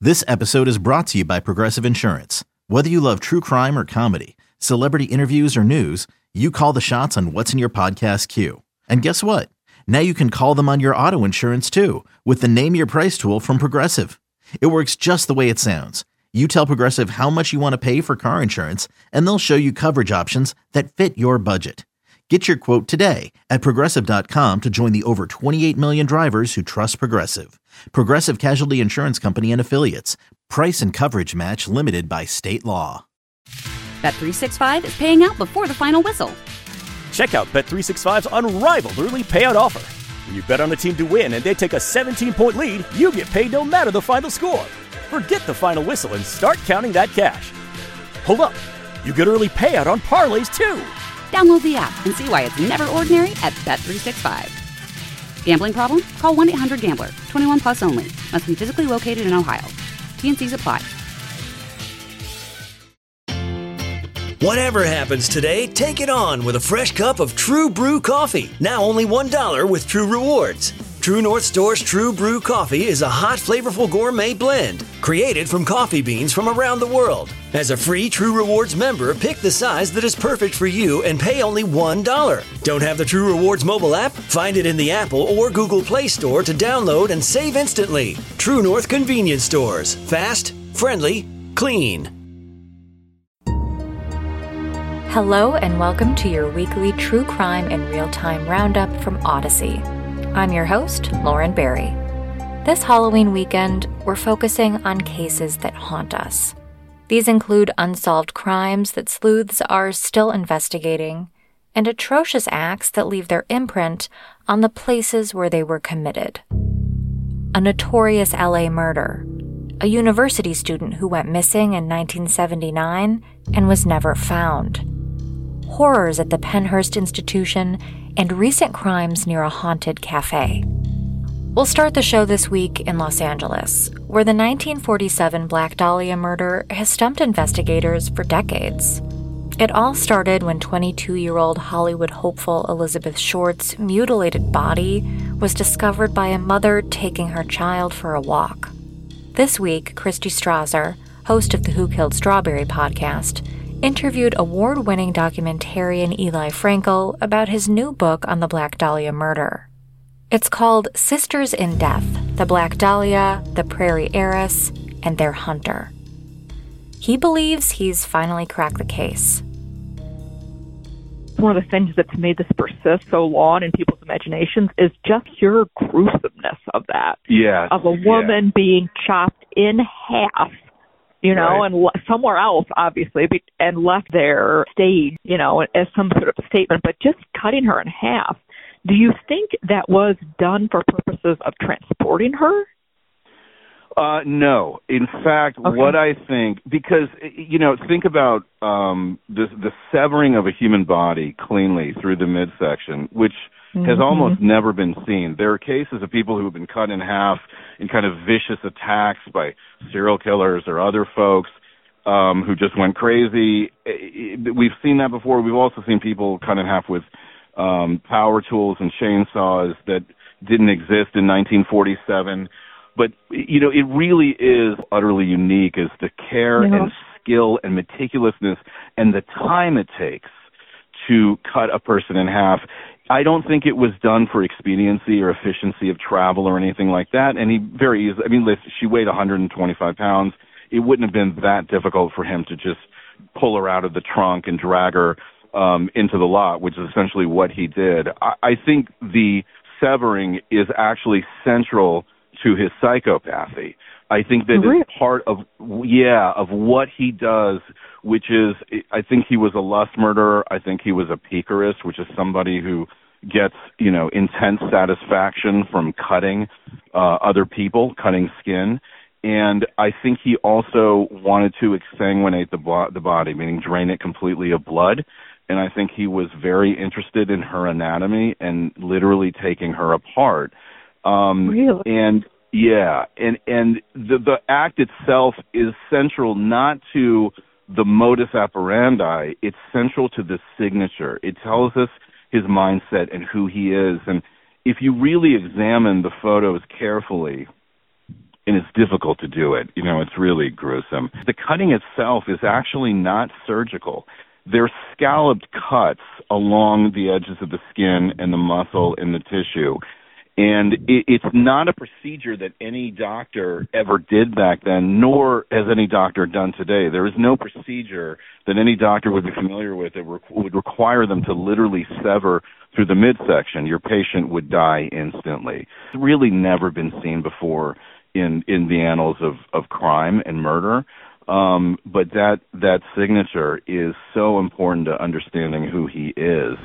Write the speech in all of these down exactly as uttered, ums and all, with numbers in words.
This episode is brought to you by Progressive Insurance. Whether you love true crime or comedy, celebrity interviews or news, you call the shots on what's in your podcast queue. And guess what? Now you can call them on your auto insurance too with the Name Your Price tool from Progressive. It works just the way it sounds. You tell Progressive how much you want to pay for car insurance, and they'll show you coverage options that fit your budget. Get your quote today at Progressive dot com to join the over twenty-eight million drivers who trust Progressive. Progressive Casualty Insurance Company and Affiliates. Price and coverage match limited by state law. Bet three sixty-five is paying out before the final whistle. Check out Bet three sixty-five's unrivaled early payout offer. When you bet on a team to win and they take a seventeen-point lead, you get paid no matter the final score. Forget the final whistle and start counting that cash. Hold up. You get early payout on parlays, too. Download the app and see why it's never ordinary at Bet three sixty-five. Gambling problem? Call one eight hundred gambler. twenty-one plus only. Must be physically located in Ohio. T and Cs apply. Whatever happens today, take it on with a fresh cup of True Brew coffee. Now only one dollar with True Rewards. True North Store's True Brew coffee is a hot, flavorful gourmet blend created from coffee beans from around the world. As a free True Rewards member, pick the size that is perfect for you and pay only one dollar. Don't have the True Rewards mobile app? Find it in the Apple or Google Play Store to download and save instantly. True North Convenience Stores. Fast, friendly, clean. Hello and welcome to your weekly true crime and real-time roundup from Odyssey. I'm your host, Lauren Barry. This Halloween weekend, we're focusing on cases that haunt us. These include unsolved crimes that sleuths are still investigating, and atrocious acts that leave their imprint on the places where they were committed. A notorious L A murder, a university student who went missing in nineteen seventy-nine and was never found, horrors at the Pennhurst Institution, and recent crimes near a haunted cafe. We'll start the show this week in Los Angeles, where the nineteen forty-seven Black Dahlia murder has stumped investigators for decades. It all started when twenty-two-year-old Hollywood hopeful Elizabeth Short's mutilated body was discovered by a mother taking her child for a walk. This week, Christy Strasser, host of the Who Killed Strawberry podcast, interviewed award-winning documentarian Eli Frankel about his new book on the Black Dahlia murder. It's called Sisters in Death, The Black Dahlia, The Prairie Heiress, and Their Hunter. He believes he's finally cracked the case. One of the things that's made this persist so long in people's imaginations is just pure gruesomeness of that. Yes. Of a woman yeah. being chopped in half. You know, right. and le- somewhere else, obviously, be- and left there, staged, you know, as some sort of statement, but just cutting her in half. Do you think that was done for purposes of transporting her? Uh, no. In fact, Okay. what I think, because, you know, think about um, the, the severing of a human body cleanly through the midsection, which mm-hmm. has almost never been seen. There are cases of people who have been cut in half in kind of vicious attacks by serial killers or other folks um, who just went crazy. We've seen that before. We've also seen people cut in half with um, power tools and chainsaws that didn't exist in nineteen forty-seven. But, you know, it really is utterly unique as the care yeah. and skill and meticulousness and the time it takes to cut a person in half. I don't think it was done for expediency or efficiency of travel or anything like that. And he very easily, I mean, listen, she weighed one hundred twenty-five pounds. It wouldn't have been that difficult for him to just pull her out of the trunk and drag her um, into the lot, which is essentially what he did. I, I think the severing is actually central to his psychopathy. I think that really? it's part of, yeah, of what he does, which is, I think he was a lust murderer. I think he was a picarist, which is somebody who gets, you know, intense satisfaction from cutting uh, other people, cutting skin. And I think he also wanted to exsanguinate the, bo- the body, meaning drain it completely of blood. And I think he was very interested in her anatomy and literally taking her apart. Um, really? And yeah, and and the the act itself is central not to the modus operandi. It's central to the signature. It tells us his mindset and who he is. And if you really examine the photos carefully, and it's difficult to do it. You know, it's really gruesome. The cutting itself is actually not surgical. They're scalloped cuts along the edges of the skin and the muscle and the tissue. And it, it's not a procedure that any doctor ever did back then, nor has any doctor done today. There is no procedure that any doctor would be familiar with that re- would require them to literally sever through the midsection. Your patient would die instantly. It's really never been seen before in, in the annals of, of crime and murder. Um, but that, that signature is so important to understanding who he is.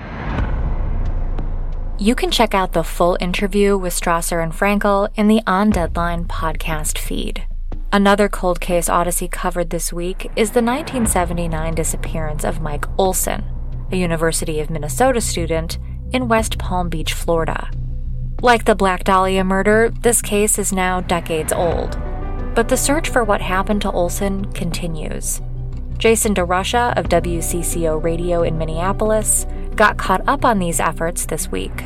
You can check out the full interview with Strasser and Frankel in the On Deadline podcast feed. Another cold case Odyssey covered this week is the nineteen seventy-nine disappearance of Mike Olson, a University of Minnesota student in West Palm Beach, Florida. Like the Black Dahlia murder, this case is now decades old, but the search for what happened to Olson continues. Jason DeRusha of W C C O Radio in Minneapolis got caught up on these efforts this week.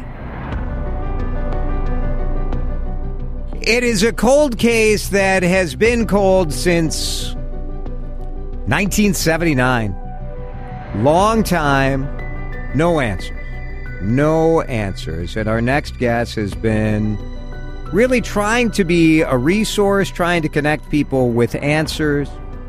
It is a cold case that has been cold since nineteen seventy-nine. Long time, no answers. No answers. And our next guest has been really trying to be a resource, trying to connect people with answers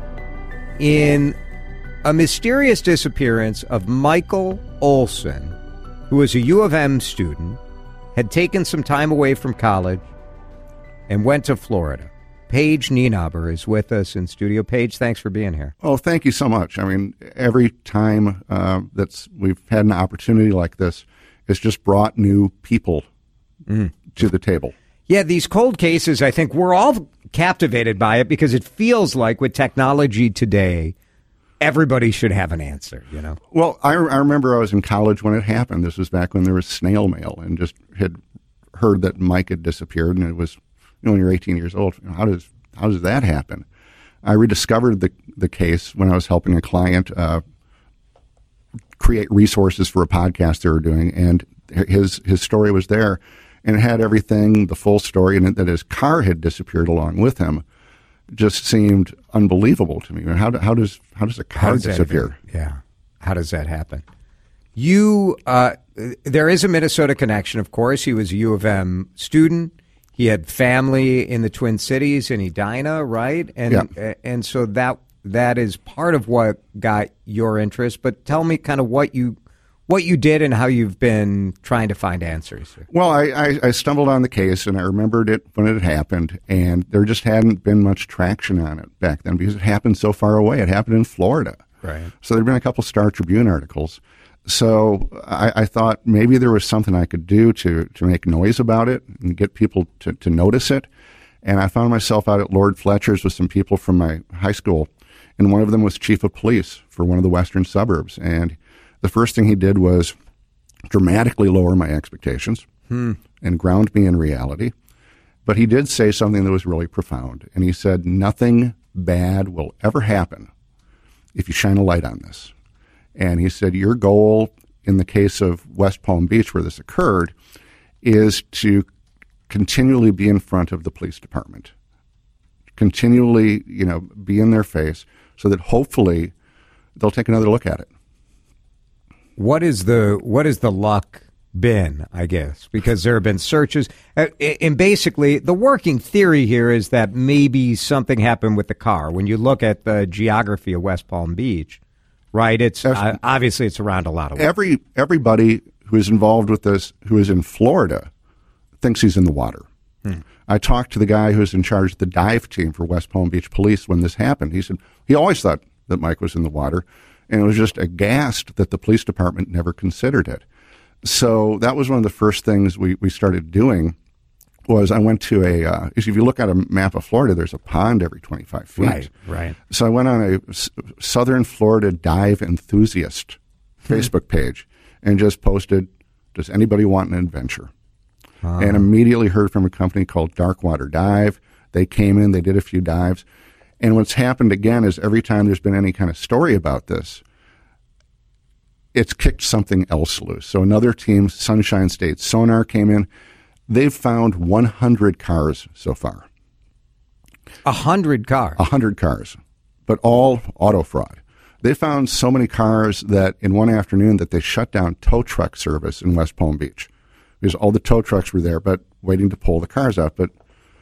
in a mysterious disappearance of Michael Olson, who was a U of M student, had taken some time away from college, and went to Florida. Paige Nienaber is with us in studio. Paige, thanks for being here. Oh, thank you so much. I mean, every time uh, that's we've had an opportunity like this, it's just brought new people mm. to the table. Yeah, these cold cases, I think we're all captivated by it because it feels like with technology today, everybody should have an answer, you know? Well, I, I remember I was in college when it happened. This was back when there was snail mail, and just had heard that Mike had disappeared, and it was, you know, when you're eighteen years old, how does how does that happen? I rediscovered the the case when I was helping a client uh, create resources for a podcast they were doing, and his his story was there. And it had everything, the full story, and that his car had disappeared along with him. Just seemed unbelievable to me. I mean, how, how does how does a car does disappear? Yeah, how does that happen? You, uh, there is a Minnesota connection, of course. He was a U of M student. He had family in the Twin Cities in Edina, right? And yeah. and so that that is part of what got your interest. But tell me, kind of what you. What you did and how you've been trying to find answers. Well, I, I, I stumbled on the case, and I remembered it when it happened, and there just hadn't been much traction on it back then because it happened so far away. It happened in Florida. Right. So there had been a couple Star Tribune articles. So I, I thought maybe there was something I could do to, to make noise about it and get people to, to notice it. And I found myself out at Lord Fletcher's with some people from my high school, and one of them was chief of police for one of the western suburbs. And the first thing he did was dramatically lower my expectations hmm. and ground me in reality. But he did say something that was really profound. And he said, nothing bad will ever happen if you shine a light on this. And he said, your goal in the case of West Palm Beach, where this occurred, is to continually be in front of the police department, continually, you know, be in their face so that hopefully they'll take another look at it. What is the what is the luck been, I guess? Because there have been searches. Uh, and basically, the working theory here is that maybe something happened with the car. When you look at the geography of West Palm Beach, right, it's uh, obviously it's around a lot of water. Every, everybody who is involved with this, who is in Florida, thinks he's in the water. Hmm. I talked to the guy who's in charge of the dive team for West Palm Beach Police when this happened. He said he always thought that Mike was in the water. And it was just aghast that the police department never considered it. So that was one of the first things we, we started doing was I went to a, uh, if you look at a map of Florida, there's a pond every twenty-five feet. Right, right. So I went on a S- Southern Florida dive enthusiast Facebook page and just posted, does anybody want an adventure? Uh. And immediately heard from a company called Darkwater Dive. They came in, they did a few dives. And what's happened again is every time there's been any kind of story about this, it's kicked something else loose. So another team, Sunshine State Sonar, came in. They've found one hundred cars so far. A hundred cars. A hundred cars, but all auto fraud. They found so many cars that in one afternoon that they shut down tow truck service in West Palm Beach because all the tow trucks were there, but waiting to pull the cars out, but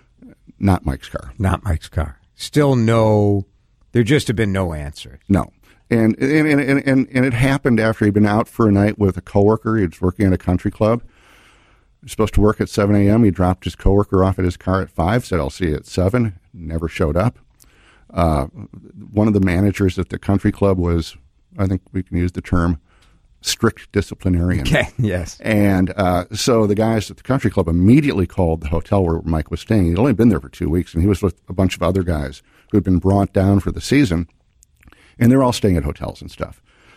not Mike's car. Not Mike's car. Still no. There just have been no answers. No. And and, and, and and it happened after he'd been out for a night with a coworker. He was working at a country club. He was supposed to work at seven a.m. He dropped his coworker off at his car at five, said, I'll see you at seven. Never showed up. Uh, one of the managers at the country club was, I think we can use the term, strict disciplinarian. Okay, yes. And uh, so the guys at the country club immediately called the hotel where Mike was staying. He'd only been there for two weeks, and he was with a bunch of other guys who had been brought down for the season, and they're all staying at hotels and stuff.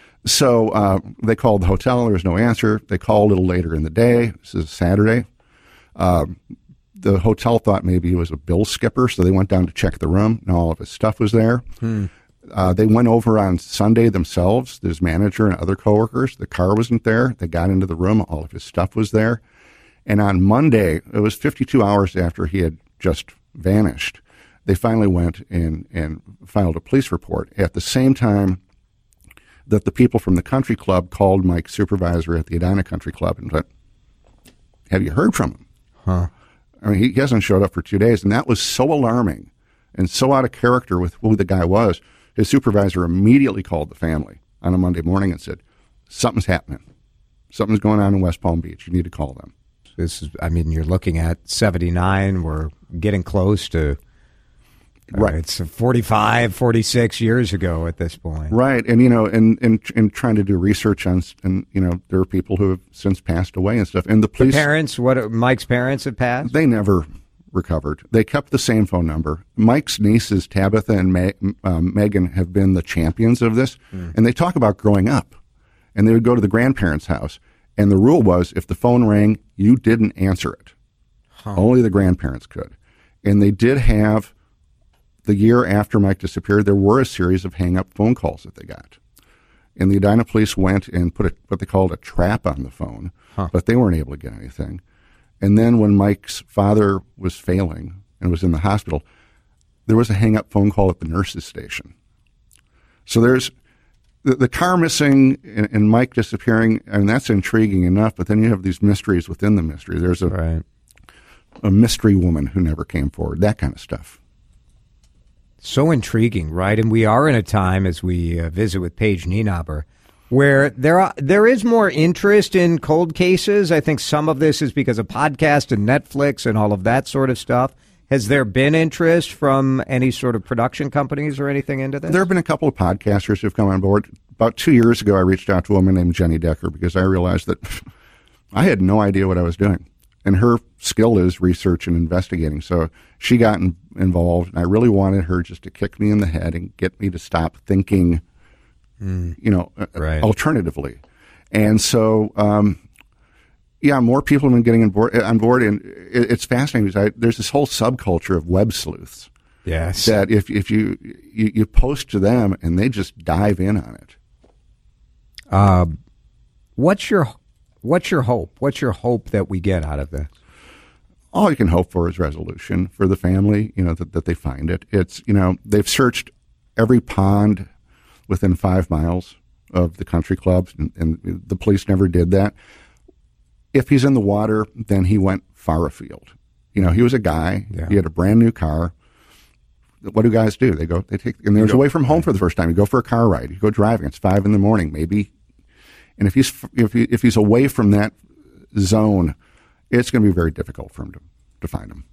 So uh, they called the hotel. There was no answer. They called a little later in the day. This is Saturday. Uh, the hotel thought maybe he was a bill skipper, so they went down to check the room, and all of his stuff was there. Hmm. Uh, they went over on Sunday themselves, his manager and other coworkers. The car wasn't there. They got into the room. All of his stuff was there. And on Monday, it was fifty-two hours after he had just vanished, they finally went in and filed a police report. At the same time that the people from the country club called Mike's supervisor at the Edina Country Club and said, have you heard from him? Huh. I mean, he hasn't showed up for two days. And that was so alarming and so out of character with who the guy was. His supervisor immediately called the family on a Monday morning and said, something's happening. Something's going on in West Palm Beach. You need to call them. This is, I mean, you're looking at seventy-nine. We're getting close to, uh, right. It's forty-five, forty-six years ago at this point. Right. And, you know, in, in, in trying to do research on, and, you know, there are people who have since passed away and stuff. And the police. The parents, what, Mike's parents have passed? They never recovered. They kept the same phone number. Mike's nieces, Tabitha and Ma- um, Megan, have been the champions of this. Mm. And they talk about growing up. And they would go to the grandparents' house. And the rule was if the phone rang, you didn't answer it. Huh. Only the grandparents could. And they did have, the year after Mike disappeared, there were a series of hang-up phone calls that they got. And the Edina police went and put a, what they called a trap on the phone. Huh. But they weren't able to get anything. And then when Mike's father was failing and was in the hospital, there was a hang-up phone call at the nurse's station. So there's the, the car missing and, and Mike disappearing, and that's intriguing enough, but then you have these mysteries within the mystery. There's a, right. a mystery woman who never came forward, that kind of stuff. So intriguing, right? And we are in a time, as we uh, visit with Paige Nienaber, where there are, there is more interest in cold cases. I think some of this is because of podcasts and Netflix and all of that sort of stuff. Has there been interest from any sort of production companies or anything into this? There have been a couple of podcasters who have come on board. About two years ago, I reached out to a woman named Jenny Decker because I realized that I had no idea what I was doing. And her skill is research and investigating. So she got in, involved, and I really wanted her just to kick me in the head and get me to stop thinking Mm. you know, right. alternatively. And so, um, yeah, more people have been getting on board, on board and it, it's fascinating because I, there's this whole subculture of web sleuths. Yes. That if, if you, you, you post to them and they just dive in on it. Uh, what's your, what's your hope? What's your hope that we get out of this? All you can hope for is resolution for the family, you know, that, that they find it. It's, you know, they've searched every pond within five miles of the country clubs, and, and the police never did that. If he's in the water, then he went far afield. You know, he was a guy. Yeah. He had a brand new car. What do guys do? They go, they take, and they're away from home for the first time. You go for a car ride. You go driving. It's five in the morning, maybe. And if he's if he, if he's away from that zone, it's going to be very difficult for him to, to find him.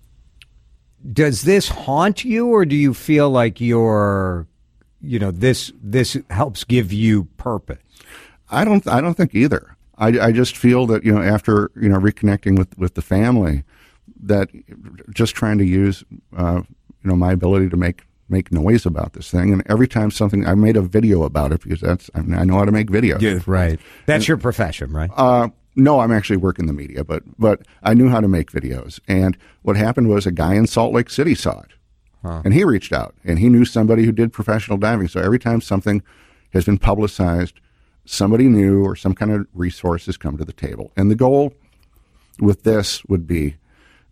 Does this haunt you, or do you feel like you're, you know, this this helps give you purpose? I don't. I don't think either. I, I just feel that, you know, after, you know, reconnecting with, with the family, that just trying to use uh, you know, my ability to make make noise about this thing, and every time something, I made a video about it because that's I, mean, I know how to make videos. Yeah, right. That's and, your profession, right? Uh, no, I'm actually working the media, but but I knew how to make videos. And what happened was a guy in Salt Lake City saw it. Huh. And he reached out, and he knew somebody who did professional diving. So every time something has been publicized, somebody new or some kind of resources come to the table. And the goal with this would be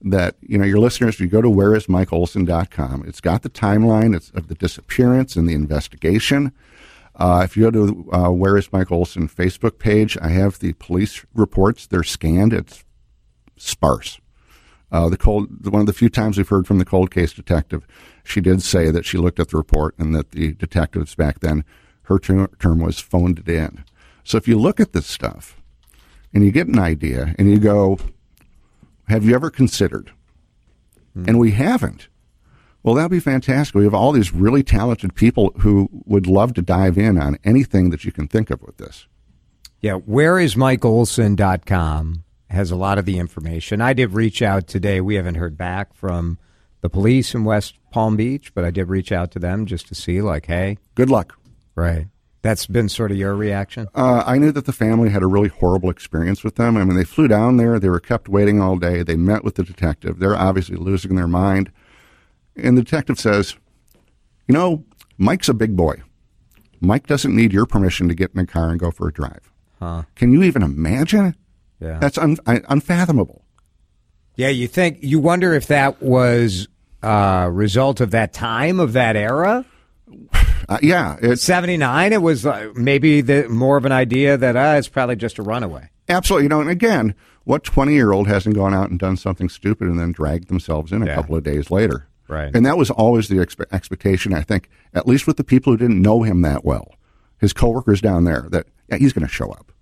that, you know, your listeners, if you go to where is mike olson dot com, it's got the timeline it's, of the disappearance and the investigation. Uh, if you go to uh, Where is Mike Olson Facebook page, I have the police reports. They're scanned. It's sparse. Uh, the cold, one of the few times we've heard from the cold case detective, she did say that she looked at the report and that the detectives back then, her ter- term was phoned it in. So if you look at this stuff and you get an idea and you go, have you ever considered? Hmm. And we haven't. Well, that'd be fantastic. We have all these really talented people who would love to dive in on anything that you can think of with this. Yeah, where is mike olson dot com has a lot of the information. I did reach out today. We haven't heard back from the police in West Palm Beach, but I did reach out to them just to see, like, hey. Good luck. Right. That's been sort of your reaction? Uh, I knew that the family had a really horrible experience with them. I mean, they flew down there. They were kept waiting all day. They met with the detective. They're obviously losing their mind. And the detective says, you know, Mike's a big boy. Mike doesn't need your permission to get in a car and go for a drive. Huh. Can you even imagine? Yeah. That's un- unfathomable. Yeah, you think, you wonder if that was a result of that time, of that era? Uh, yeah. It's seventy-nine, it was uh, maybe the, more of an idea that uh, it's probably just a runaway. Absolutely. You know, and again, what twenty-year-old hasn't gone out and done something stupid and then dragged themselves in a Yeah. couple of days later? Right. And that was always the expe- expectation, I think, at least with the people who didn't know him that well. His coworkers down there, that yeah, he's going to show up.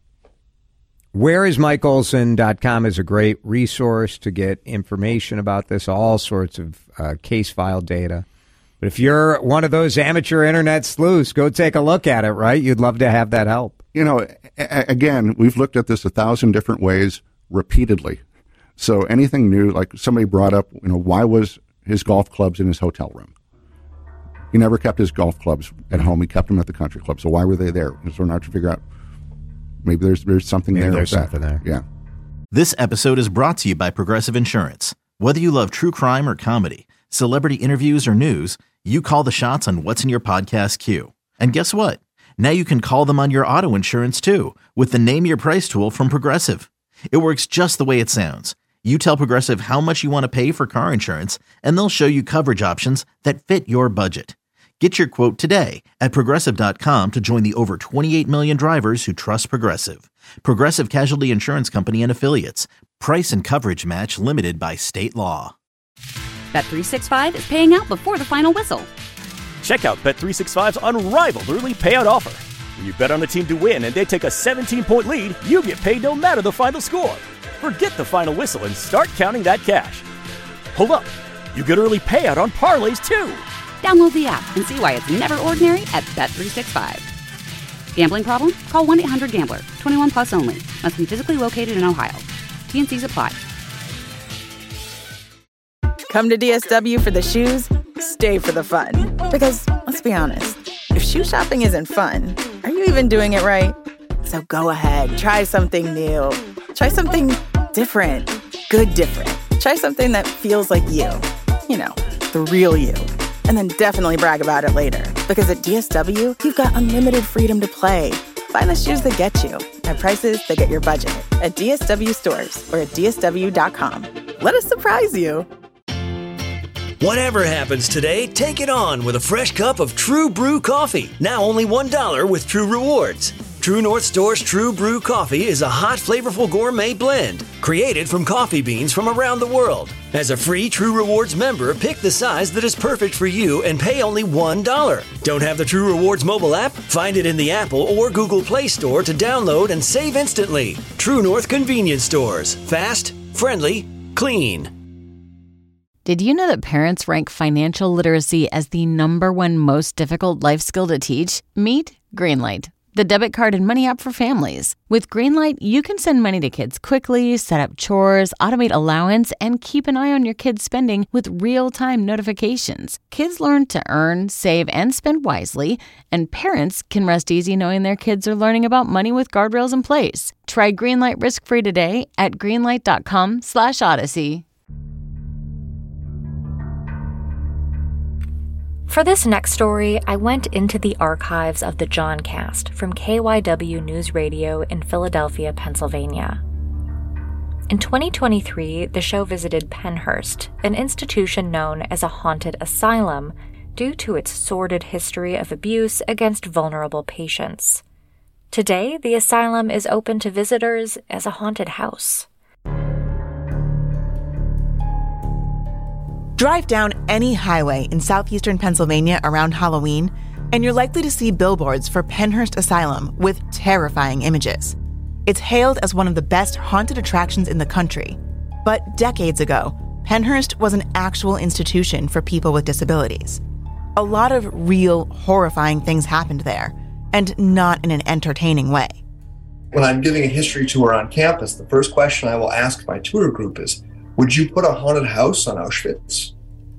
where is mike olson dot com is a great resource to get information about this, all sorts of uh, case file data. But if you're one of those amateur internet sleuths, go take a look at it, right? You'd love to have that help. You know, a- again, we've looked at this a thousand different ways repeatedly. So anything new, like somebody brought up, you know, why was his golf clubs in his hotel room? He never kept his golf clubs at home. He kept them at the country club. So why were they there? So we're not to figure out, maybe there's there's something Maybe there. there's with that. something there. Yeah. This episode is brought to you by Progressive Insurance. Whether you love true crime or comedy, celebrity interviews or news, you call the shots on what's in your podcast queue. And guess what? Now you can call them on your auto insurance too with the Name Your Price tool from Progressive. It works just the way it sounds. You tell Progressive how much you want to pay for car insurance, and they'll show you coverage options that fit your budget. Get your quote today at Progressive dot com to join the over twenty-eight million drivers who trust Progressive. Progressive Casualty Insurance Company and Affiliates. Price and coverage match limited by state law. Bet three sixty-five is paying out before the final whistle. Check out Bet three sixty-five's unrivaled early payout offer. When you bet on a team to win and they take a seventeen-point lead, you get paid no matter the final score. Forget the final whistle and start counting that cash. Hold up. You get early payout on parlays, too. Download the app and see why it's never ordinary at Bet three sixty-five. Gambling problem? Call one eight hundred gambler. twenty-one plus only. Must be physically located in Ohio. T N Cs apply. Come to D S W for the shoes, stay for the fun. Because, let's be honest, if shoe shopping isn't fun, are you even doing it right? So go ahead, try something new. Try something different. Good different. Try something that feels like you. You know, the real you. And then definitely brag about it later. Because at D S W, you've got unlimited freedom to play. Find the shoes that get you at prices that get your budget at D S W stores or at D S W dot com. Let us surprise you. Whatever happens today, take it on with a fresh cup of True Brew coffee. Now only one dollar with True Rewards. True North Store's True Brew coffee is a hot, flavorful gourmet blend created from coffee beans from around the world. As a free True Rewards member, pick the size that is perfect for you and pay only one dollar. Don't have the True Rewards mobile app? Find it in the Apple or Google Play Store to download and save instantly. True North Convenience Stores. Fast, friendly, clean. Did you know that parents rank financial literacy as the number one most difficult life skill to teach? Meet Greenlight, the debit card and money app for families. With Greenlight, you can send money to kids quickly, set up chores, automate allowance, and keep an eye on your kids' spending with real-time notifications. Kids learn to earn, save, and spend wisely, and parents can rest easy knowing their kids are learning about money with guardrails in place. Try Greenlight risk-free today at greenlight.com slash odyssey. For this next story, I went into the archives of the Johncast from K Y W News Radio in Philadelphia, Pennsylvania. In twenty twenty-three, the show visited Pennhurst, an institution known as a haunted asylum due to its sordid history of abuse against vulnerable patients. Today, the asylum is open to visitors as a haunted house. Drive down any highway in southeastern Pennsylvania around Halloween, and you're likely to see billboards for Pennhurst Asylum with terrifying images. It's hailed as one of the best haunted attractions in the country. But decades ago, Pennhurst was an actual institution for people with disabilities. A lot of real, horrifying things happened there, and not in an entertaining way. When I'm giving a history tour on campus, the first question I will ask my tour group is, would you put a haunted house on Auschwitz?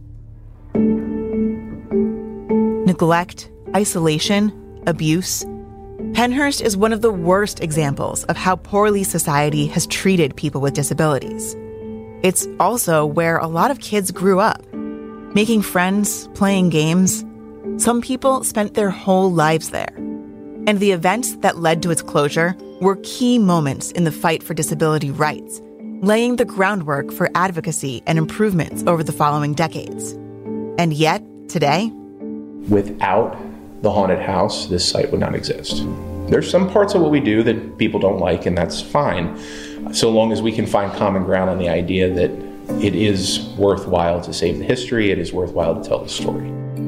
Neglect, isolation, abuse. Pennhurst is one of the worst examples of how poorly society has treated people with disabilities. It's also where a lot of kids grew up, making friends, playing games. Some people spent their whole lives there. And the events that led to its closure were key moments in the fight for disability rights, laying the groundwork for advocacy and improvements over the following decades. And yet, today, without the haunted house, this site would not exist. There's some parts of what we do that people don't like, and that's fine, so long as we can find common ground on the idea that it is worthwhile to save the history, it is worthwhile to tell the story.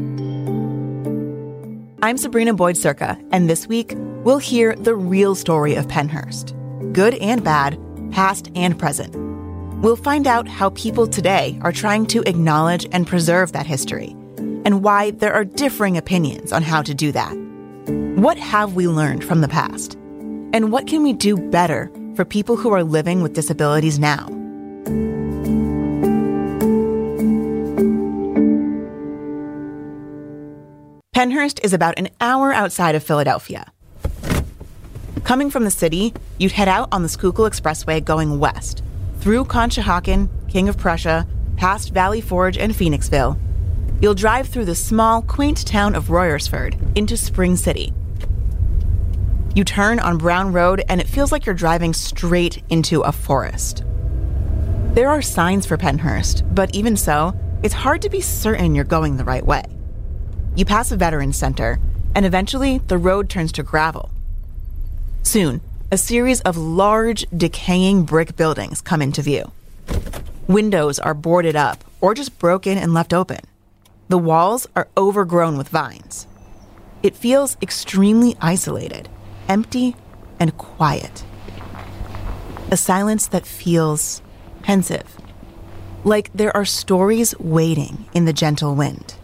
I'm Sabrina Boyd-Circa, and this week, we'll hear the real story of Pennhurst. Good and bad, past and present. We'll find out how people today are trying to acknowledge and preserve that history, and why there are differing opinions on how to do that. What have we learned from the past? And what can we do better for people who are living with disabilities now? Pennhurst is about an hour outside of Philadelphia. Coming from the city, you'd head out on the Schuylkill Expressway going west, through Conshohocken, King of Prussia, past Valley Forge and Phoenixville. You'll drive through the small, quaint town of Royersford into Spring City. You turn on Brown Road, and it feels like you're driving straight into a forest. There are signs for Pennhurst, but even so, it's hard to be certain you're going the right way. You pass a veterans center, and eventually the road turns to gravel. Soon, a series of large, decaying brick buildings come into view. Windows are boarded up or just broken and left open. The walls are overgrown with vines. It feels extremely isolated, empty, and quiet. A silence that feels pensive, like there are stories waiting in the gentle wind.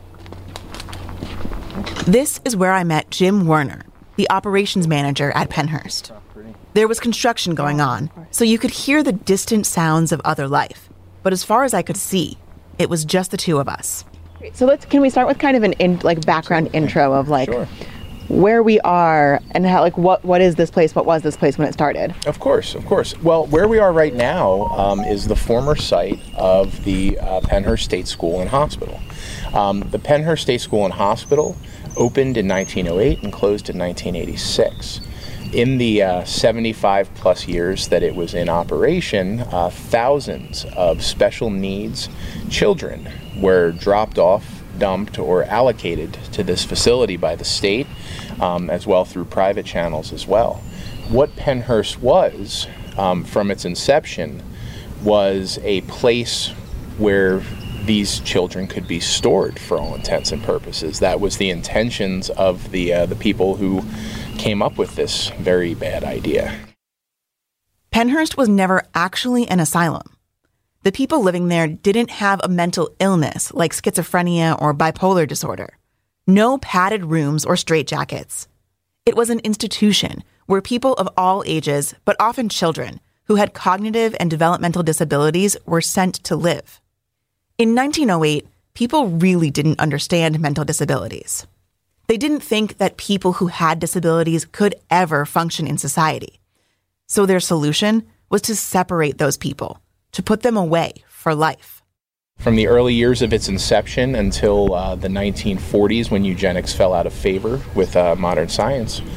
This is where I met Jim Werner, the operations manager at Pennhurst. There was construction going on, so you could hear the distant sounds of other life. But as far as I could see, it was just the two of us. So let's can we start with kind of an in, like background intro of like sure. where we are and how like what what is this place? What was this place when it started? Of course, of course. Well, where we are right now um, is the former site of the uh, Pennhurst State School and Hospital. Um, the Pennhurst State School and Hospital opened in nineteen oh eight and closed in nineteen eighty-six. In the uh, seventy-five plus years that it was in operation, uh, thousands of special needs children were dropped off, dumped, or allocated to this facility by the state, um, as well through private channels as well. What Pennhurst was, um, from its inception, was a place where these children could be stored for all intents and purposes. That was the intentions of the uh, the people who came up with this very bad idea. Pennhurst was never actually an asylum. The people living there didn't have a mental illness like schizophrenia or bipolar disorder. No padded rooms or straitjackets. It was an institution where people of all ages, but often children, who had cognitive and developmental disabilities were sent to live. In nineteen oh eight, people really didn't understand mental disabilities. They didn't think that people who had disabilities could ever function in society. So their solution was to separate those people, to put them away for life. From the early years of its inception until uh, the nineteen forties, when eugenics fell out of favor with uh, modern science,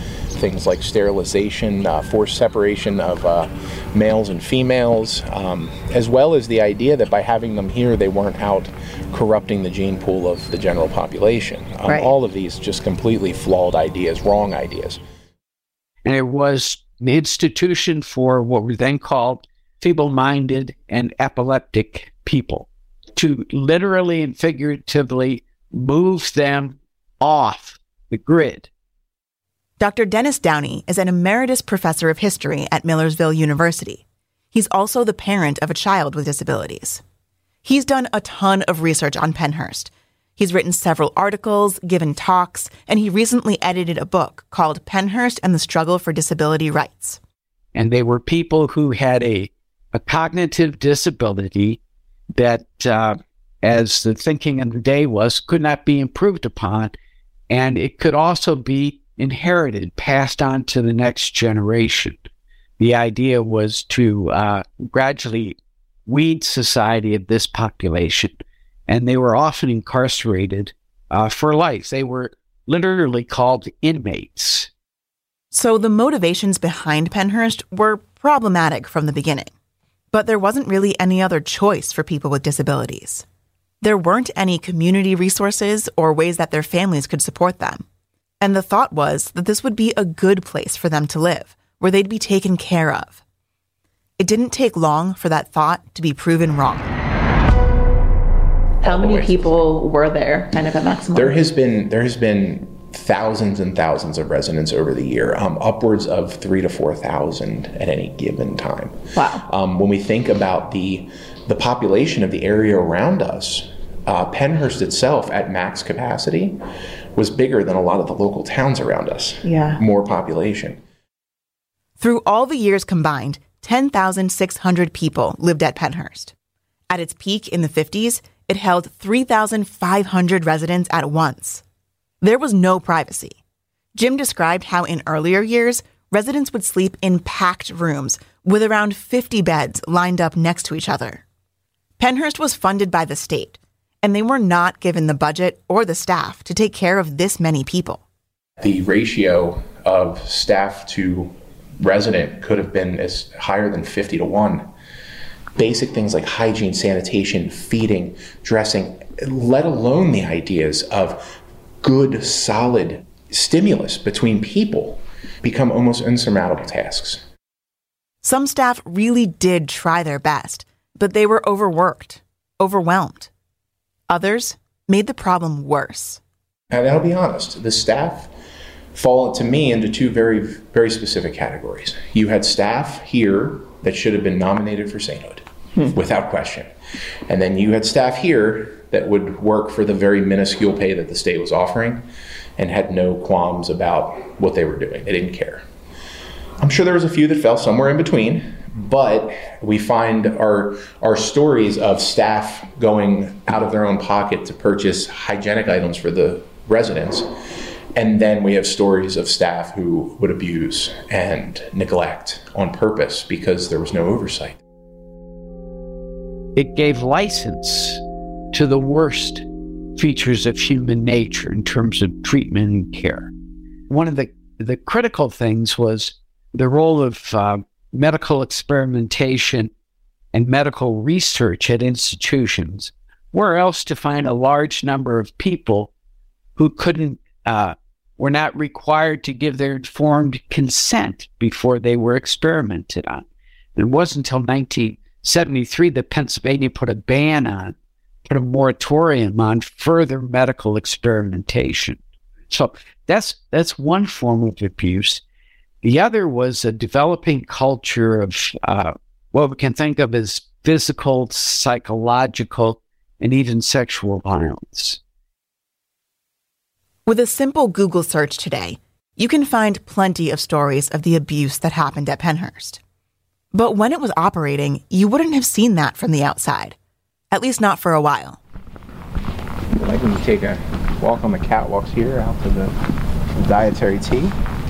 things like sterilization, uh, forced separation of uh, males and females, um, as well as the idea that by having them here, they weren't out corrupting the gene pool of the general population. Um, Right. All of these just completely flawed ideas, wrong ideas. And it was an institution for what were then called feeble-minded and epileptic people, to literally and figuratively move them off the grid. Doctor Dennis Downey is an emeritus professor of history at Millersville University. He's also the parent of a child with disabilities. He's done a ton of research on Pennhurst. He's written several articles, given talks, and he recently edited a book called Pennhurst and the Struggle for Disability Rights. And they were people who had a, a cognitive disability that, uh, as the thinking of the day was, could not be improved upon. And it could also be inherited, passed on to the next generation. The idea was to uh, gradually weed society of this population. And they were often incarcerated uh, for life. They were literally called inmates. So the motivations behind Pennhurst were problematic from the beginning. But there wasn't really any other choice for people with disabilities. There weren't any community resources or ways that their families could support them. And the thought was that this would be a good place for them to live, where they'd be taken care of. It didn't take long for that thought to be proven wrong. How many people were there kind of at maximum? There has been there has been thousands and thousands of residents over the year, um, upwards of three to four thousand at any given time. Wow. Um, when we think about the the population of the area around us, uh, Pennhurst itself at max capacity was bigger than a lot of the local towns around us. Yeah. More population. Through all the years combined, ten thousand six hundred people lived at Pennhurst. At its peak in the fifties, it held three thousand five hundred residents at once. There was no privacy. Jim described how in earlier years, residents would sleep in packed rooms with around fifty beds lined up next to each other. Pennhurst was funded by the state, and they were not given the budget or the staff to take care of this many people. The ratio of staff to resident could have been as higher than fifty to one. Basic things like hygiene, sanitation, feeding, dressing, let alone the ideas of good, solid stimulus between people, become almost insurmountable tasks. Some staff really did try their best, but they were overworked, overwhelmed. Others made the problem worse. And I'll be honest, the staff fall, to me, into two very, very specific categories. You had staff here that should have been nominated for sainthood, hmm. without question. And then you had staff here that would work for the very minuscule pay that the state was offering and had no qualms about what they were doing. They didn't care. I'm sure there was a few that fell somewhere in between, but we find our our stories of staff going out of their own pocket to purchase hygienic items for the residents. And then we have stories of staff who would abuse and neglect on purpose because there was no oversight. It gave license to the worst features of human nature in terms of treatment and care. One of the, the critical things was the role of uh, medical experimentation and medical research at institutions. Where else to find a large number of people who couldn't, uh, were not required to give their informed consent before they were experimented on. It wasn't until nineteen seventy-three that Pennsylvania put a ban on, put a moratorium on further medical experimentation. So that's that's one form of abuse. The other was a developing culture of uh, what we can think of as physical, psychological, and even sexual violence. With a simple Google search today, you can find plenty of stories of the abuse that happened at Pennhurst. But when it was operating, you wouldn't have seen that from the outside, at least not for a while. Like when you take a walk on the catwalks here out to the dietary tea.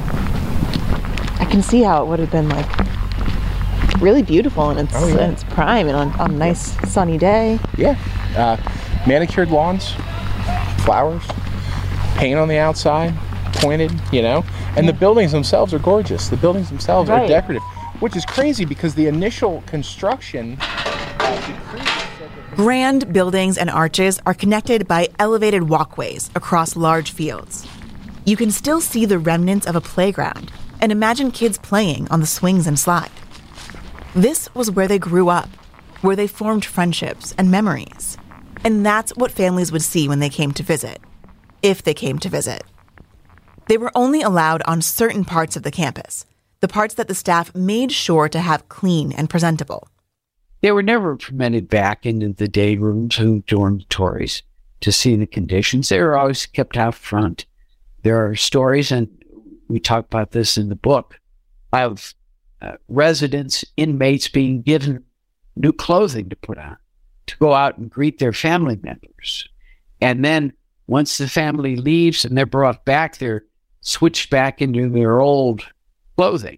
I can see how it would have been like really beautiful in its, oh, yeah. in its prime and on, on a nice sunny day. Yeah. Uh, manicured lawns, flowers, paint on the outside, pointed, you know. And the buildings themselves are gorgeous. The buildings themselves Right. are decorative, which is crazy because the initial construction uh, decree said that Grand buildings and arches are connected by elevated walkways across large fields. You can still see the remnants of a playground and imagine kids playing on the swings and slide. This was where they grew up, where they formed friendships and memories. And that's what families would see when they came to visit, if they came to visit. They were only allowed on certain parts of the campus, the parts that the staff made sure to have clean and presentable. They were never permitted back into the day rooms and dormitories to see the conditions. They were always kept out front. There are stories, and we talk about this in the book, of uh, residents, inmates being given new clothing to put on, to go out and greet their family members. And then once the family leaves and they're brought back, they're switched back into their old clothing.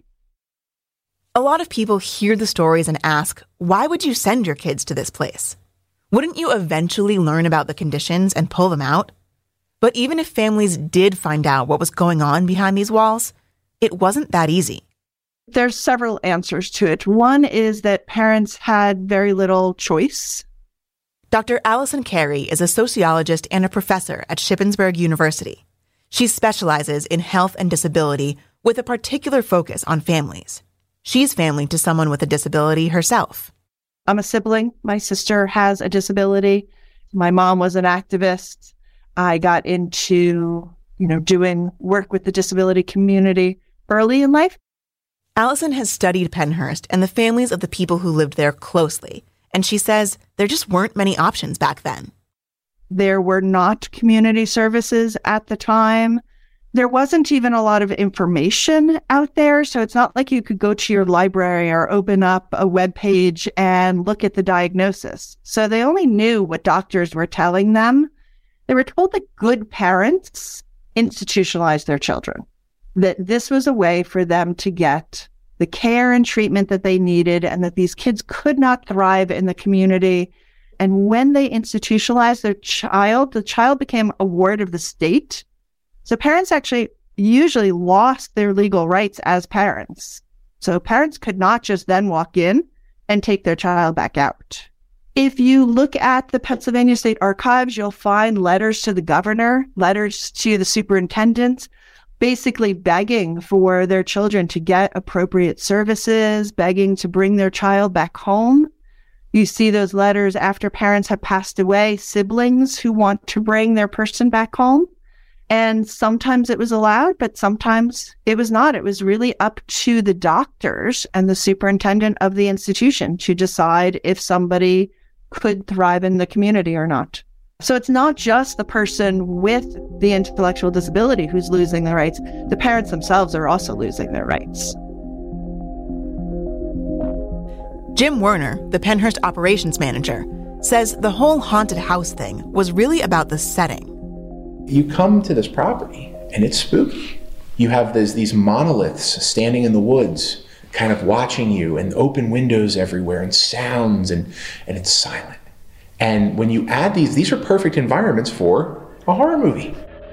A lot of people hear the stories and ask, why would you send your kids to this place? Wouldn't you eventually learn about the conditions and pull them out? But even if families did find out what was going on behind these walls, it wasn't that easy. There's several answers to it. One is that parents had very little choice. Doctor Allison Carey is a sociologist and a professor at Shippensburg University. She specializes in health and disability with a particular focus on families. She's family to someone with a disability herself. I'm a sibling. My sister has a disability. My mom was an activist. I got into, you know, doing work with the disability community early in life. Allison has studied Pennhurst and the families of the people who lived there closely, and she says there just weren't many options back then. There were not community services at the time. There wasn't even a lot of information out there, so it's not like you could go to your library or open up a web page and look at the diagnosis. So they only knew what doctors were telling them. They were told that good parents institutionalized their children, that this was a way for them to get the care and treatment that they needed, and that these kids could not thrive in the community. And when they institutionalized their child, the child became a ward of the state. So parents actually usually lost their legal rights as parents. So parents could not just then walk in and take their child back out. If you look at the Pennsylvania State Archives, you'll find letters to the governor, letters to the superintendent, basically begging for their children to get appropriate services, begging to bring their child back home. You see those letters after parents have passed away, siblings who want to bring their person back home. And sometimes it was allowed, but sometimes it was not. It was really up to the doctors and the superintendent of the institution to decide if somebody could thrive in the community or not. So it's not just the person with the intellectual disability who's losing their rights. The parents themselves are also losing their rights. Jim Werner, the Pennhurst operations manager, says the whole haunted house thing was really about the setting. You come to this property and it's spooky. You have this, these monoliths standing in the woods, kind of watching you, and open windows everywhere and sounds, and, and it's silent. And when you add these, these are perfect environments for a horror movie.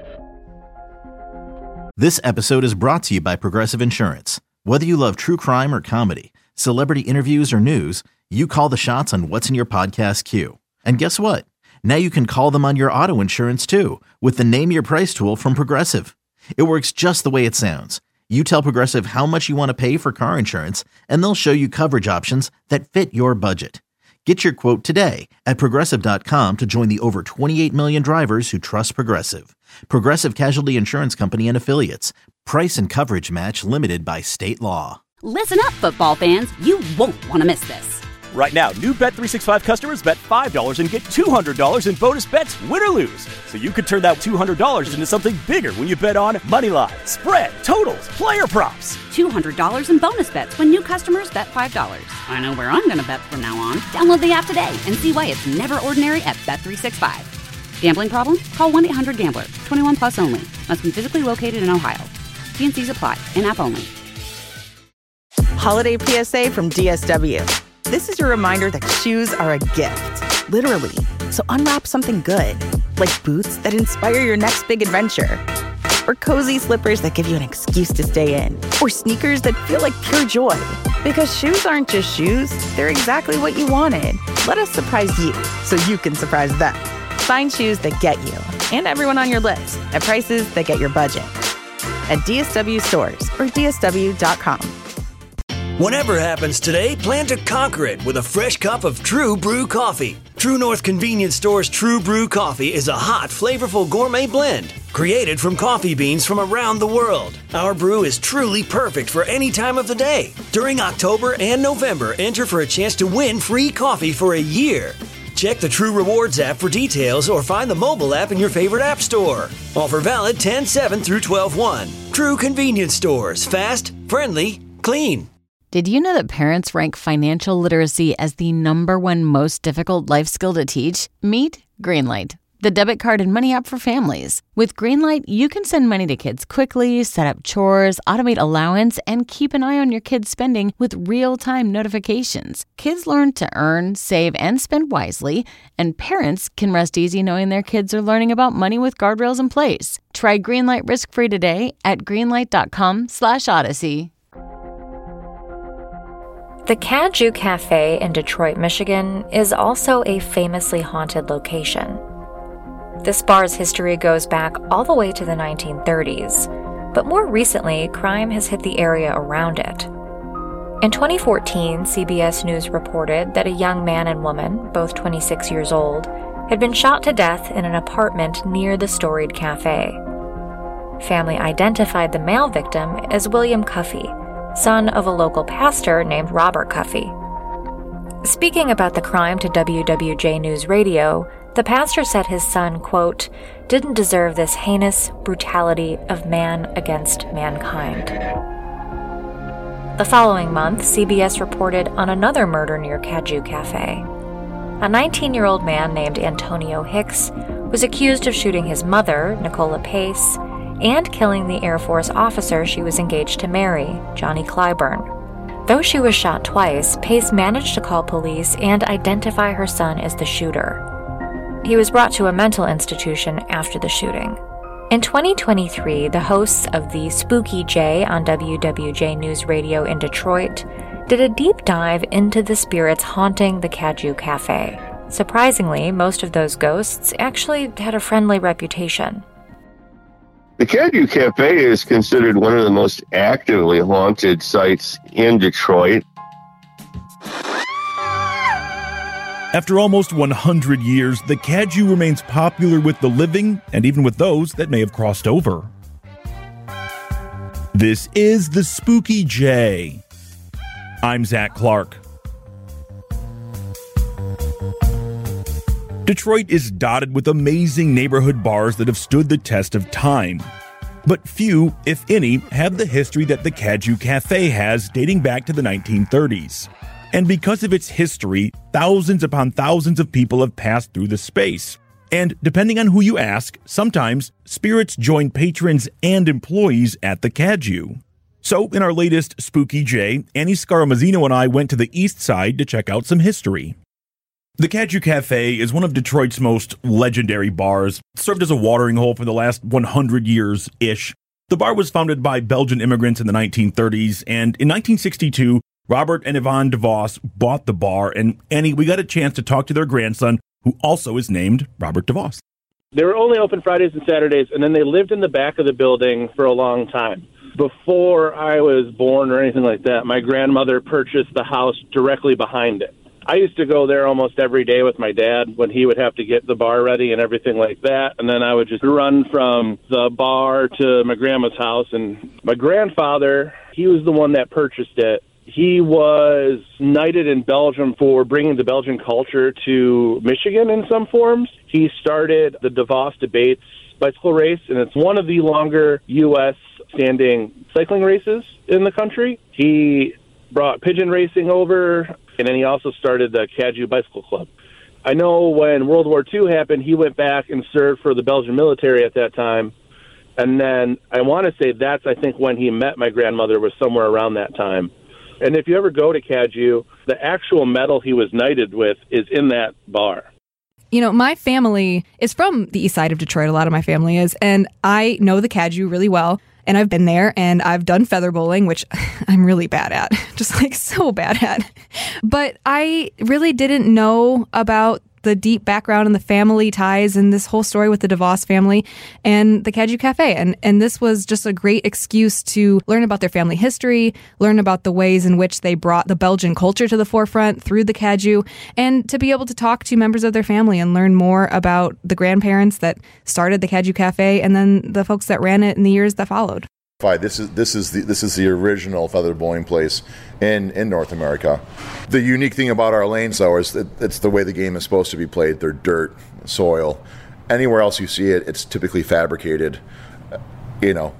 This episode is brought to you by Progressive Insurance. Whether you love true crime or comedy, celebrity interviews or news, you call the shots on what's in your podcast queue. And guess what? Now you can call them on your auto insurance too, with the Name Your Price tool from Progressive. It works just the way it sounds. You tell Progressive how much you want to pay for car insurance, and they'll show you coverage options that fit your budget. Get your quote today at Progressive dot com to join the over twenty-eight million drivers who trust Progressive. Progressive Casualty Insurance Company and Affiliates. Price and coverage match limited by state law. Listen up, football fans. You won't want to miss this. Right now, new Bet three sixty-five customers bet five dollars and get two hundred dollars in bonus bets, win or lose. So you could turn that two hundred dollars into something bigger when you bet on Moneyline, spread, totals, player props. two hundred dollars in bonus bets when new customers bet five dollars. I know where I'm going to bet from now on. Download the app today and see why it's never ordinary at Bet three sixty-five. Gambling problem? Call one eight hundred gambler. twenty-one plus only. Must be physically located in Ohio. T and C's apply. In-app only. Holiday P S A from D S W. This is your reminder that shoes are a gift, literally. So unwrap something good, like boots that inspire your next big adventure. or cozy slippers that give you an excuse to stay in, or sneakers that feel like pure joy. Because shoes aren't just shoes, they're exactly what you wanted. Let us surprise you so you can surprise them. Find shoes that get you and everyone on your list at prices that get your budget at D S W stores or D S W dot com. Whatever happens today, plan to conquer it with a fresh cup of True Brew coffee. True North Convenience Store's True Brew coffee is a hot, flavorful gourmet blend created from coffee beans from around the world. Our brew is truly perfect for any time of the day. During October and November, enter for a chance to win free coffee for a year. Check the True Rewards app for details or find the mobile app in your favorite app store. Offer valid ten seven through twelve one. True Convenience Stores. Fast, friendly, clean. Did you know that parents rank financial literacy as the number one most difficult life skill to teach? Meet Greenlight, the debit card and money app for families. With Greenlight, you can send money to kids quickly, set up chores, automate allowance, and keep an eye on your kids' spending with real-time notifications. Kids learn to earn, save, and spend wisely, and parents can rest easy knowing their kids are learning about money with guardrails in place. Try Greenlight risk-free today at greenlight.com slash odyssey. The Cadieux Cafe in Detroit, Michigan is also a famously haunted location. This bar's history goes back all the way to the nineteen thirties, but more recently, crime has hit the area around it. In twenty fourteen, C B S News reported that a young man and woman, both twenty-six years old, had been shot to death in an apartment near the storied cafe. Family identified the male victim as William Cuffey, son of a local pastor named Robert Cuffey. Speaking about the crime to W W J News Radio, the pastor said his son, quote, didn't deserve this heinous brutality of man against mankind. The following month, C B S reported on another murder near Cadieux Cafe. A nineteen-year-old man named Antonio Hicks was accused of shooting his mother, Nicola Pace, and killing the Air Force officer she was engaged to marry, Johnny Clyburn. Though she was shot twice, Pace managed to call police and identify her son as the shooter. He was brought to a mental institution after the shooting. In twenty twenty-three, the hosts of the Spooky J on W W J News Radio in Detroit did a deep dive into the spirits haunting the Cadieux Cafe. Surprisingly, most of those ghosts actually had a friendly reputation. The Cadieux Cafe is considered one of the most actively haunted sites in Detroit. After almost one hundred years, the Cadieux remains popular with the living and even with those that may have crossed over. This is the Spooky J. I'm Zach Clark. Detroit is dotted with amazing neighborhood bars that have stood the test of time. But few, if any, have the history that the Cadieux Cafe has dating back to the nineteen thirties. And because of its history, thousands upon thousands of people have passed through the space. And depending on who you ask, sometimes spirits join patrons and employees at the Cadieux. So in our latest Spooky J, Annie Scaramuzzino and I went to the east side to check out some history. The Cadieux Cafe is one of Detroit's most legendary bars. It served as a watering hole for the last one hundred years-ish. The bar was founded by Belgian immigrants in the nineteen thirties, and in nineteen sixty-two, Robert and Yvonne DeVos bought the bar, and Annie, we got a chance to talk to their grandson, who also is named Robert DeVos. They were only open Fridays and Saturdays, and then they lived in the back of the building for a long time. Before I was born or anything like that, my grandmother purchased the house directly behind it. I used to go there almost every day with my dad when he would have to get the bar ready and everything like that, and then I would just run from the bar to my grandma's house. And my grandfather, he was the one that purchased it. He was knighted in Belgium for bringing the Belgian culture to Michigan in some forms. He started the DeVos Debates bicycle race, and it's one of the longer U S standing cycling races in the country. He brought pigeon racing over, and then he also started the Cadieux Bicycle Club. I know when World War Two happened, he went back and served for the Belgian military at that time. And then I want to say that's, I think, when he met my grandmother, was somewhere around that time. And if you ever go to Cadieux, the actual medal he was knighted with is in that bar. You know, my family is from the east side of Detroit. A lot of my family is. And I know the Cadieux really well. And I've been there and I've done feather bowling, which I'm really bad at, just like so bad at. But I really didn't know about the deep background and the family ties and this whole story with the DeVos family and the Cadieux Cafe. And, and this was just a great excuse to learn about their family history, learn about the ways in which they brought the Belgian culture to the forefront through the Cadieux, and to be able to talk to members of their family and learn more about the grandparents that started the Cadieux Cafe and then the folks that ran it in the years that followed. This is this is the this is the original feather bowling place in, in North America. The unique thing about our lanes, though, is that it's the way the game is supposed to be played. They're dirt, soil. Anywhere else you see it, it's typically fabricated. You know,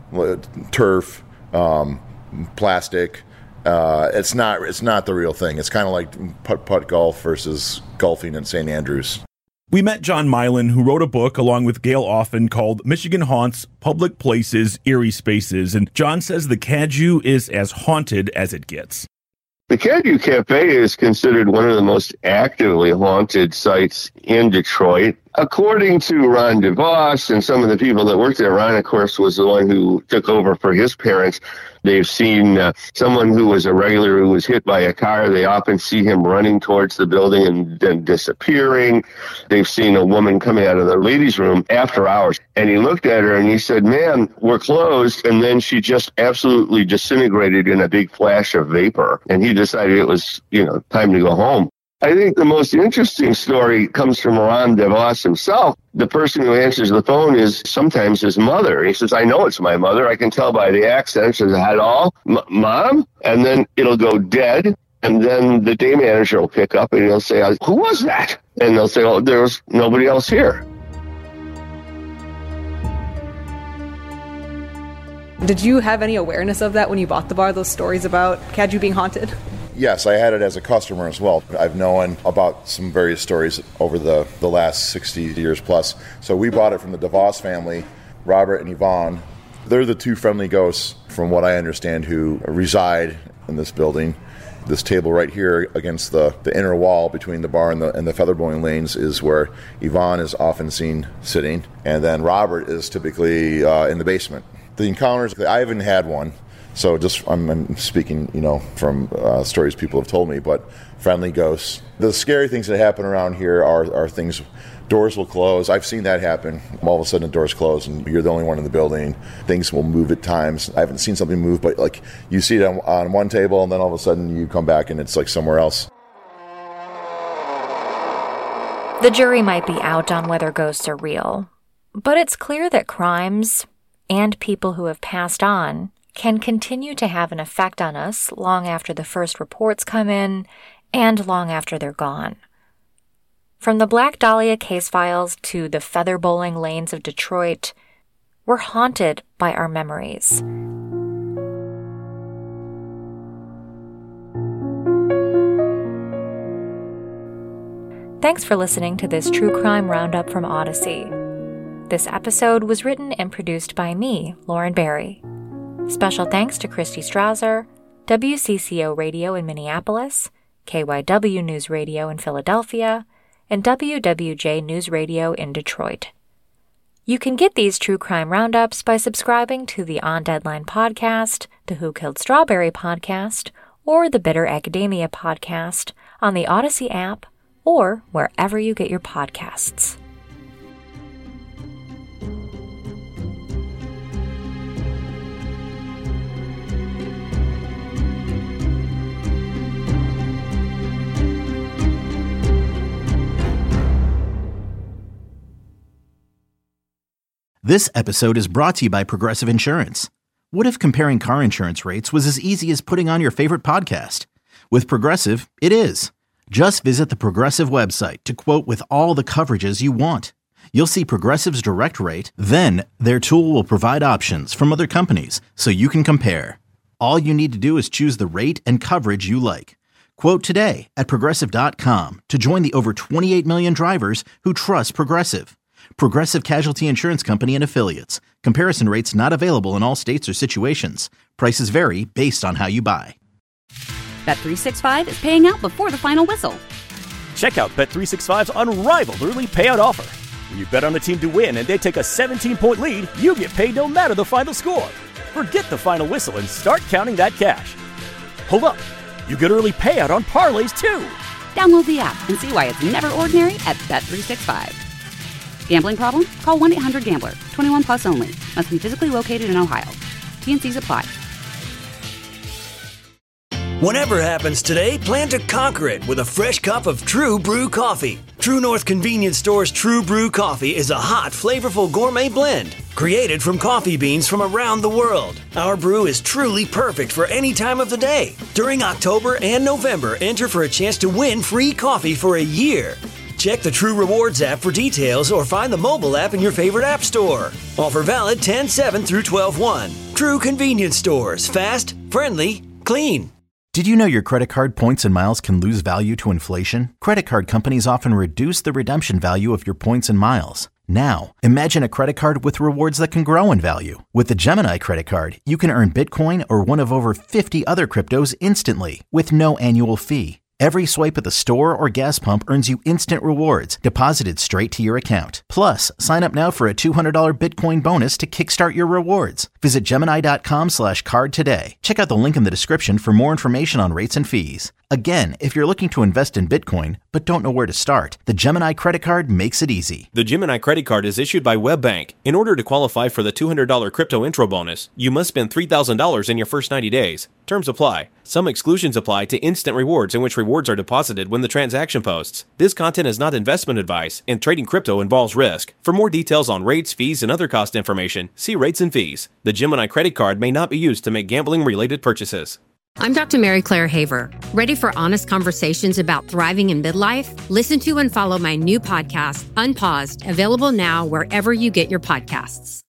turf, um, plastic. Uh, it's not it's not the real thing. It's kind of like putt putt golf versus golfing in Saint Andrews. We met John Milan, who wrote a book along with Gail Offen called Michigan Haunts, Public Places, Eerie Spaces. And John says the Cadieux is as haunted as it gets. The Cadieux Cafe is considered one of the most actively haunted sites in Detroit. According to Ron DeVos and some of the people that worked there, Ron, of course, was the one who took over for his parents. They've seen uh, someone who was a regular who was hit by a car. They often see him running towards the building and then disappearing. They've seen a woman coming out of the ladies' room after hours. And he looked at her and he said, "Man, we're closed." And then she just absolutely disintegrated in a big flash of vapor. And he decided it was, you know, time to go home. I think the most interesting story comes from Ron DeVos himself. The person who answers the phone is sometimes his mother. He says, "I know it's my mother. I can tell by the accent." She says, "Hello, M- Mom?" And then it'll go dead. And then the day manager will pick up and he'll say, "Who was that?" And they'll say, "Oh, there was nobody else here." Did you have any awareness of that when you bought the bar, those stories about Cadieux being haunted? Yes, I had it as a customer as well. I've known about some various stories over the, the last sixty years plus. So we bought it from the DeVos family, Robert and Yvonne. They're the two friendly ghosts, from what I understand, who reside in this building. This table right here against the, the inner wall between the bar and the, and the feather bowling lanes is where Yvonne is often seen sitting. And then Robert is typically uh, in the basement. The encounters, I haven't had one. So just I'm, I'm speaking, you know, from uh, stories people have told me, but friendly ghosts. The scary things that happen around here are, are things, doors will close. I've seen that happen. All of a sudden the doors close and you're the only one in the building. Things will move at times. I haven't seen something move, but like you see it on, on one table and then all of a sudden you come back and it's like somewhere else. The jury might be out on whether ghosts are real, but it's clear that crimes and people who have passed on can continue to have an effect on us long after the first reports come in and long after they're gone. From the Black Dahlia case files to the feather bowling lanes of Detroit, we're haunted by our memories. Thanks for listening to this True Crime Roundup from Odyssey. This episode was written and produced by me, Lauren Barry. Special thanks to Christy Strasser, W C C O Radio in Minneapolis, K Y W News Radio in Philadelphia, and W W J News Radio in Detroit. You can get these true crime roundups by subscribing to the On Deadline podcast, the Who Killed Strawberry podcast, or the Bitter Academia podcast on the Odyssey app or wherever you get your podcasts. This episode is brought to you by Progressive Insurance. What if comparing car insurance rates was as easy as putting on your favorite podcast? With Progressive, it is. Just visit the Progressive website to quote with all the coverages you want. You'll see Progressive's direct rate, then their tool will provide options from other companies so you can compare. All you need to do is choose the rate and coverage you like. Quote today at Progressive dot com to join the over twenty-eight million drivers who trust Progressive. Progressive Casualty Insurance Company and Affiliates. Comparison rates not available in all states or situations. Prices vary based on how you buy. Bet three sixty-five is paying out before the final whistle. Check out Bet three sixty-five's unrivaled early payout offer. When you bet on a team to win and they take a seventeen-point lead, you get paid no matter the final score. Forget the final whistle and start counting that cash. Hold up. You get early payout on parlays, too. Download the app and see why it's never ordinary at Bet three sixty-five. Gambling problem? Call one eight hundred gambler. twenty-one plus only. Must be physically located in Ohio. T N Cs apply. Whatever happens today, plan to conquer it with a fresh cup of True Brew coffee. True North Convenience Store's True Brew coffee is a hot, flavorful gourmet blend created from coffee beans from around the world. Our brew is truly perfect for any time of the day. During October and November, enter for a chance to win free coffee for a year. Check the True Rewards app for details or find the mobile app in your favorite app store. Offer valid ten seven through twelve one. True Convenience Stores. Fast, friendly, clean. Did you know your credit card points and miles can lose value to inflation? Credit card companies often reduce the redemption value of your points and miles. Now, imagine a credit card with rewards that can grow in value. With the Gemini credit card, you can earn Bitcoin or one of over fifty other cryptos instantly with no annual fee. Every swipe at the store or gas pump earns you instant rewards deposited straight to your account. Plus, sign up now for a two hundred dollars Bitcoin bonus to kickstart your rewards. Visit Gemini.com slash card today. Check out the link in the description for more information on rates and fees. Again, if you're looking to invest in Bitcoin but don't know where to start, the Gemini credit card makes it easy. The Gemini credit card is issued by WebBank. In order to qualify for the two hundred dollars crypto intro bonus, you must spend three thousand dollars in your first ninety days. Terms apply. Some exclusions apply to instant rewards in which rewards are deposited when the transaction posts. This content is not investment advice, and trading crypto involves risk. For more details on rates, fees, and other cost information, see rates and fees. The Gemini credit card may not be used to make gambling-related purchases. I'm Doctor Mary Claire Haver. Ready for honest conversations about thriving in midlife? Listen to and follow my new podcast, Unpaused, available now wherever you get your podcasts.